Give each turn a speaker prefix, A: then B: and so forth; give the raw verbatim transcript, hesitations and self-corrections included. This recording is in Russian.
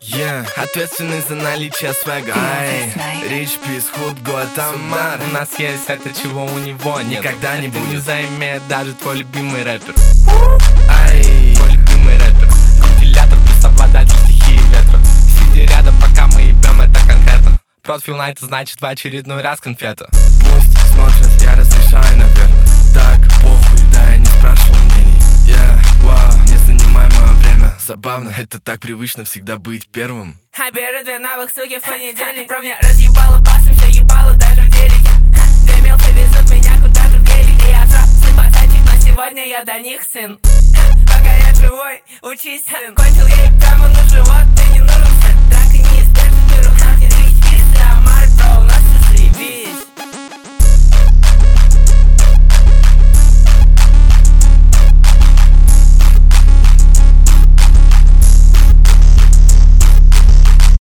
A: Yeah, ответственный за наличие свега. Ай, Rich Piece, Hood, Гуатамар.
B: У нас есть это, чего у него нет.
A: Никогда не
B: это
A: будет.
B: не займет даже твой любимый рэпер.
A: Ай,
B: Твой любимый рэпер. Вентилятор плюс обладатель стихии ветра. Сиди рядом, пока мы ебем это конкретно. Протфил на это значит в очередной раз конфета.
A: пусть смотрят, я разрешаю, наверное. Так, похуй, да, я не спрашивал мнений. Yeah, вау, не занимай мое время. Забавно, это так привычно всегда быть первым.
C: А беру две новых суки в понедельник. Про меня разъебало басом, все ебало даже в телеке. Ха, две мелкие везут меня куда-то в гелике. Я взрослый пацанчик, но сегодня я до них сын. Ха, пока я живой, учись, сын. Кончил ей прямо на живот.